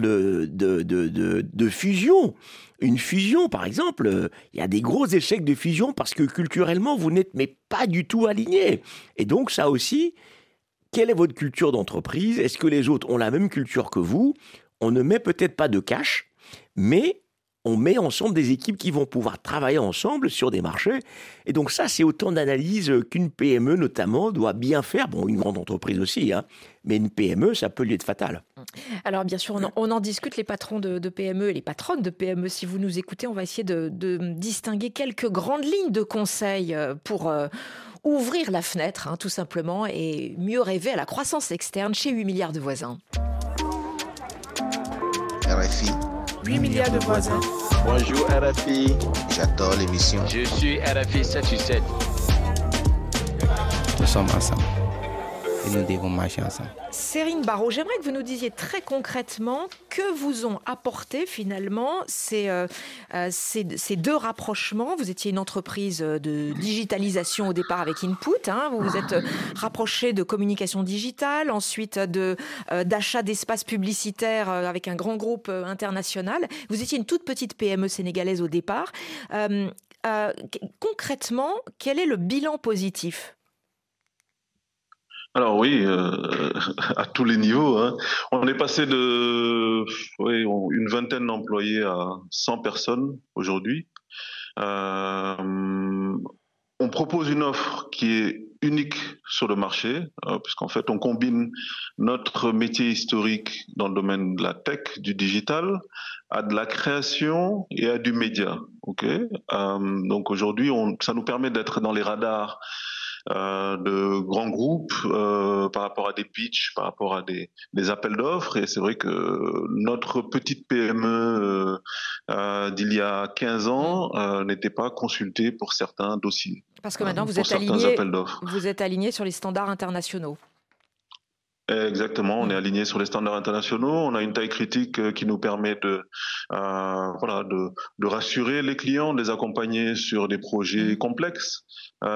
de fusion, une fusion par exemple, il y a des gros échecs de fusion parce que culturellement vous n'êtes pas du tout alignés. Et donc ça aussi, quelle est votre culture d'entreprise? Est-ce que les autres ont la même culture que vous? On ne met peut-être pas de cash, mais on met ensemble des équipes qui vont pouvoir travailler ensemble sur des marchés. Et donc ça, c'est autant d'analyses qu'une PME notamment doit bien faire. Bon, une grande entreprise aussi, mais une PME, ça peut lui être fatal. Alors bien sûr, on en discute, les patrons de PME et les patronnes de PME. Si vous nous écoutez, on va essayer de distinguer quelques grandes lignes de conseils pour ouvrir la fenêtre, tout simplement, et mieux rêver à la croissance externe chez 8 milliards de voisins. RFI. 8 milliards de voisins. Bonjour RFI. J'adore l'émission. Je suis RFI 787. Nous sommes ensemble. et nous devons marcher ensemble. Sérine Barraud, j'aimerais que vous nous disiez très concrètement que vous ont apporté finalement ces deux rapprochements. Vous étiez une entreprise de digitalisation au départ avec Input, hein. Vous vous êtes rapproché de communication digitale, ensuite d'achat d'espaces publicitaires avec un grand groupe international. Vous étiez une toute petite PME sénégalaise au départ. Concrètement, quel est le bilan positif ? Alors oui, à tous les niveaux, hein. On est passé de une vingtaine d'employés à 100 personnes aujourd'hui. On propose une offre qui est unique sur le marché, puisqu'en fait on combine notre métier historique dans le domaine de la tech, du digital, à de la création et à du média. Donc aujourd'hui, ça nous permet d'être dans les radars de grands groupes par rapport à des pitchs, par rapport à des appels d'offres. Et c'est vrai que notre petite PME d'il y a 15 ans n'était pas consultée pour certains dossiers. Parce que maintenant, vous êtes aligné sur les standards internationaux. Exactement, on est aligné sur les standards internationaux. On a une taille critique qui nous permet de rassurer les clients, de les accompagner sur des projets complexes.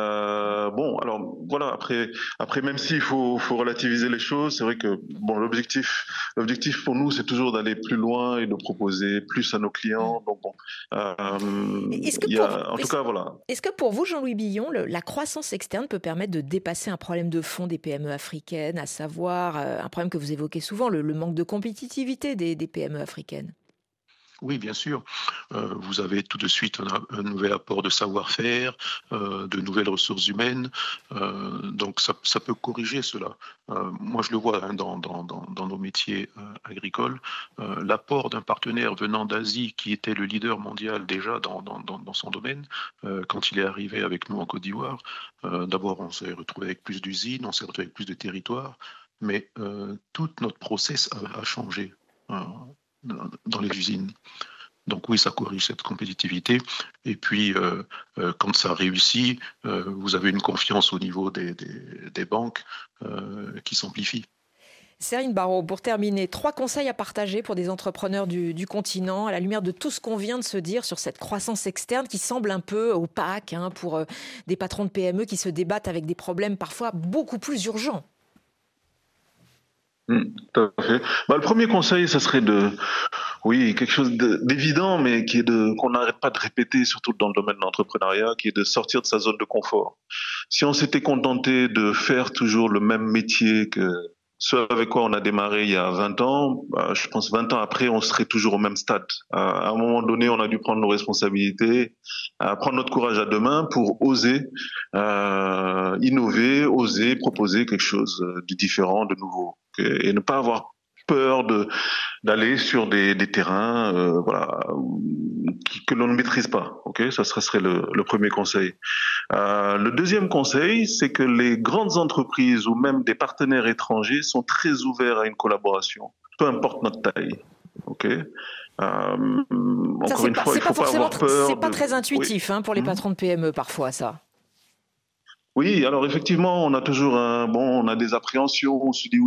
Après, même s'il faut relativiser les choses, c'est vrai que l'objectif pour nous, c'est toujours d'aller plus loin et de proposer plus à nos clients. Donc Est-ce que pour vous, Jean-Louis Billon, la croissance externe peut permettre de dépasser un problème de fond des PME africaines, à savoir un problème que vous évoquez souvent, le manque de compétitivité des PME africaines? Oui, bien sûr. Vous avez tout de suite un nouvel apport de savoir-faire, de nouvelles ressources humaines. Donc, ça peut corriger cela. Moi, je le vois dans nos métiers agricoles. L'apport d'un partenaire venant d'Asie qui était le leader mondial déjà dans son domaine, quand il est arrivé avec nous en Côte d'Ivoire, d'abord, on s'est retrouvé avec plus d'usines, on s'est retrouvé avec plus de territoires, mais tout notre process a changé dans les usines. Donc oui, ça corrige cette compétitivité. Et puis, quand ça réussit, vous avez une confiance au niveau des banques qui s'amplifie. Sérine Barraud, pour terminer, 3 conseils à partager pour des entrepreneurs du continent, à la lumière de tout ce qu'on vient de se dire sur cette croissance externe qui semble un peu opaque pour des patrons de PME qui se débattent avec des problèmes parfois beaucoup plus urgents. Tout à fait. Le premier conseil, ça serait quelque chose d'évident, mais qu'on n'arrête pas de répéter, surtout dans le domaine de l'entrepreneuriat, qui est de sortir de sa zone de confort. Si on s'était contenté de faire toujours le même métier que ce avec quoi on a démarré il y a 20 ans, je pense 20 ans après, on serait toujours au même stade. À un moment donné, on a dû prendre nos responsabilités, prendre notre courage à deux mains pour oser innover, oser proposer quelque chose de différent, de nouveau. Et ne pas avoir peur d'aller sur des terrains que l'on ne maîtrise pas. Ça serait le premier conseil. Le deuxième conseil, c'est que les grandes entreprises ou même des partenaires étrangers sont très ouverts à une collaboration, peu importe notre taille. Encore une fois, il ne faut pas avoir peur. C'est pas très intuitif pour les patrons de PME parfois, ça. Oui, alors effectivement, on a toujours on a des appréhensions. On se dit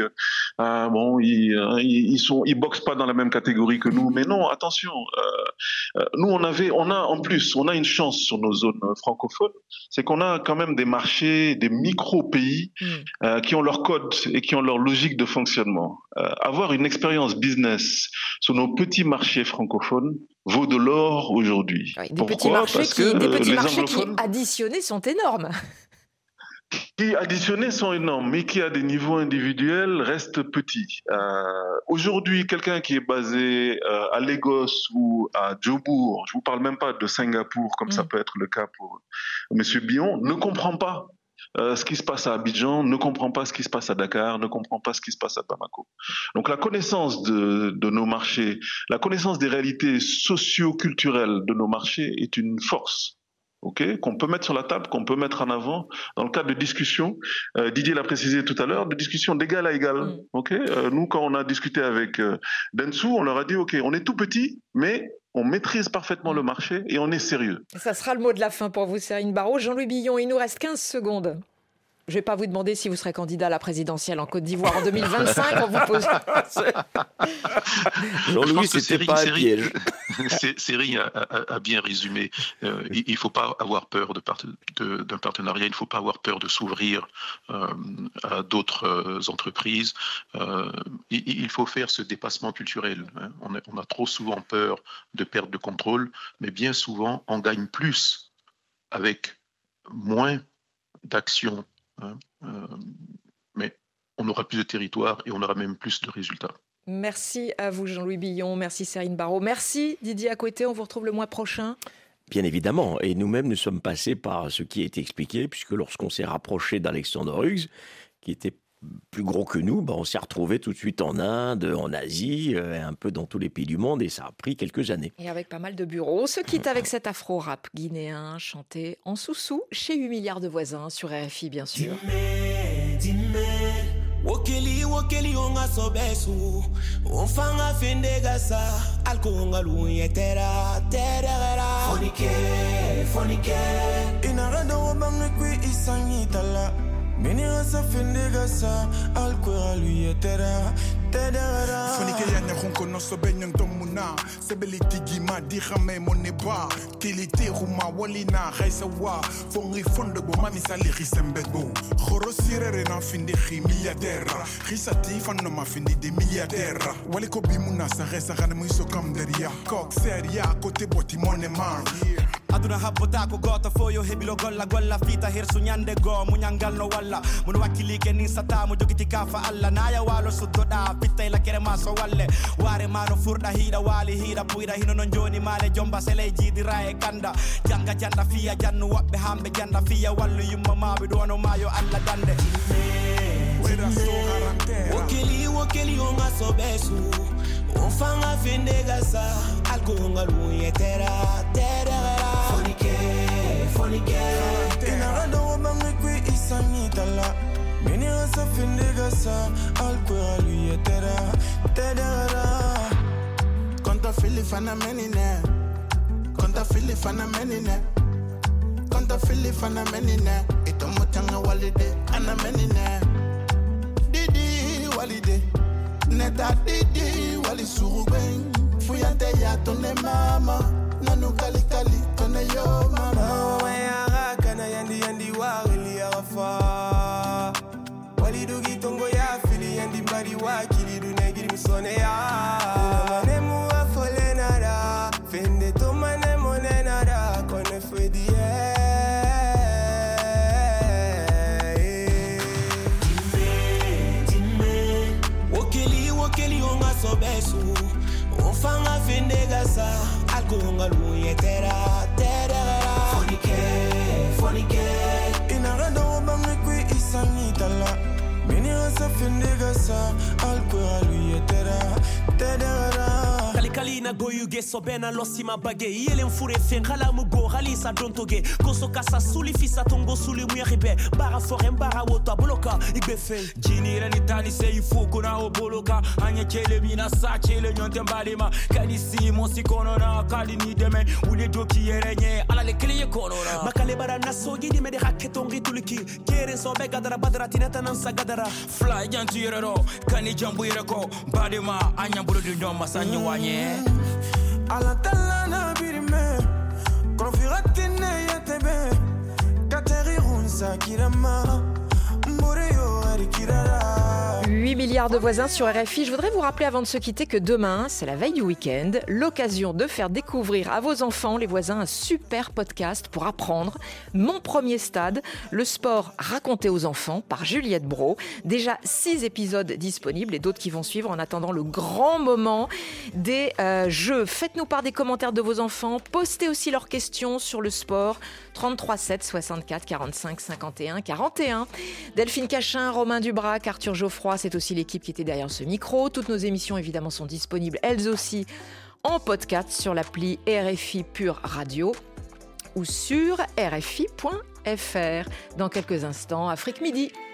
ils boxent pas dans la même catégorie que nous. Mais non, attention. Nous, on a une chance sur nos zones francophones, c'est qu'on a quand même des marchés, des micro-pays qui ont leur code et qui ont leur logique de fonctionnement. Avoir une expérience business sur nos petits marchés francophones vaut de l'or aujourd'hui. Oui, des petits marchés qui additionnés sont énormes. Qui additionnés sont énormes, mais qui à des niveaux individuels restent petits. Aujourd'hui, quelqu'un qui est basé à Lagos ou à Djobour, je vous parle même pas de Singapour, comme ça peut être le cas pour Monsieur Billon, ne comprend pas ce qui se passe à Abidjan, ne comprend pas ce qui se passe à Dakar, ne comprend pas ce qui se passe à Bamako. Donc la connaissance de nos marchés, la connaissance des réalités socio-culturelles de nos marchés est une force. Qu'on peut mettre sur la table, qu'on peut mettre en avant dans le cadre de discussions. Didier l'a précisé tout à l'heure, de discussions d'égal à égal. Nous, quand on a discuté avec Dentsu, on leur a dit on est tout petit, mais on maîtrise parfaitement le marché et on est sérieux. Ça sera le mot de la fin pour vous, Sérine Barraud. Jean-Louis Billon, il nous reste 15 secondes. Je ne vais pas vous demander si vous serez candidat à la présidentielle en Côte d'Ivoire en 2025. On vous pose. Jean-Louis, c'était pas un piège. Série a bien résumé. Il ne faut pas avoir peur d'un partenariat. Il ne faut pas avoir peur de s'ouvrir à d'autres entreprises. Il faut faire ce dépassement culturel. On a trop souvent peur de perdre le contrôle, mais bien souvent, on gagne plus avec moins d'action, mais on aura plus de territoire et on aura même plus de résultats. Merci à vous Jean-Louis Billon, merci Serine Barraud, merci Didier Akoueté, on vous retrouve le mois prochain. Bien évidemment, et nous-mêmes nous sommes passés par ce qui a été expliqué, puisque lorsqu'on s'est rapproché d'Alexander Hughes, qui était plus gros que nous, on s'est retrouvés tout de suite en Inde, en Asie, un peu dans tous les pays du monde, et ça a pris quelques années. Et avec pas mal de bureaux. On se quitte avec cet afro-rap guinéen chanté en sous-sous chez 8 milliards de voisins sur RFI, bien sûr. Wokeli onga sobesu Onfanga fendegasa Alkonga lunyetera Terera Fonike Inarada wabange kwe isangitala Mini rasa fendegasa Alkonga lunyetera Terera Fonike ya nyahonko no sobe nyang tomuna Sebeli tigima di khame moneba Kilite ruma walina Gaisa wa Fongi fondo bo mami sali risembego Khoro sirere na finde milliardaire Risati fanno ma finde des milliardaires Wale ko bimuna sa resa gana muiso kam deria Kok seria kote boti monema aduna habota ko gota foyo hebilo golla fita hirsu nyande go munyangal no walla mun wakili kenin sata mu jogiti kafa alla naya walo suddoda pitta ila kere maso walle ware mano furda hida wali hida puida hino non joni male jomba sele jidi rae kanda janda fiya jannu wabbe hambe janda fiya wallu yumma mabe dono mayo alla dande Wokeli onga sobesu Onfanga fendegasa Alkonga lunyetera Terera Fonike Inarada wabange kwe isangitala Mini rasa fendegasa Alkonga lunyetera Terera Konta fili fana menine Konta fili fana menine Konta fili fana menine Ito mutanga walide Ana menine Didi walide Neta didi wali surubeng Fuyante ya tone mama Nanu kali tone yo mama Waya kana yandi wali arafa Wali dugi tongo ya fili yandi bari wakili dunegiri musone ya Nemu afole nada Fende toma nemo nenada Kone fwedie Wokeli onga sobesu Onfanga fendegasa Alkonga lunyetera Terera Fonike Inarada wabange kwe isangitala Mini rasa fendegasa Alkonga lunyetera Terera Kali na goyuge sobena losima bage yele mfure fengala mugo halisa dontoge koso kasa suli fisa tongo suli muyaribe bara forem bara wota boloka igbefe jinira ni tani se ifuko na oboloka anya chele mina sa chele nyonte mbalima kanisi mosi kono na kali ni deme ule doki yerenye ala le kliye kono na makale bara na sogi di mede haketongi tuliki kere sobe gadara badara tinata nan sagadara fly jantirero kani jambu ireko badema anya bulu di nyoma sanyo wanye Alatala na birime Konfiratine yatebe Kateri runsa kirama Moreyo arikirara 8 milliards de voisins sur RFI. Je voudrais vous rappeler avant de se quitter que demain, c'est la veille du week-end, l'occasion de faire découvrir à vos enfants, les voisins, un super podcast pour apprendre. Mon premier stade, le sport raconté aux enfants par Juliette Brault. Déjà 6 épisodes disponibles et d'autres qui vont suivre en attendant le grand moment des jeux. Faites-nous part des commentaires de vos enfants. Postez aussi leurs questions sur le sport. 33 7 64 45 51 41. Delphine Cachin, Romain Dubrac, Arthur Geoffroy, c'est aussi l'équipe qui était derrière ce micro. Toutes nos émissions, évidemment, sont disponibles, elles aussi, en podcast sur l'appli RFI Pure Radio ou sur rfi.fr. Dans quelques instants, Afrique Midi.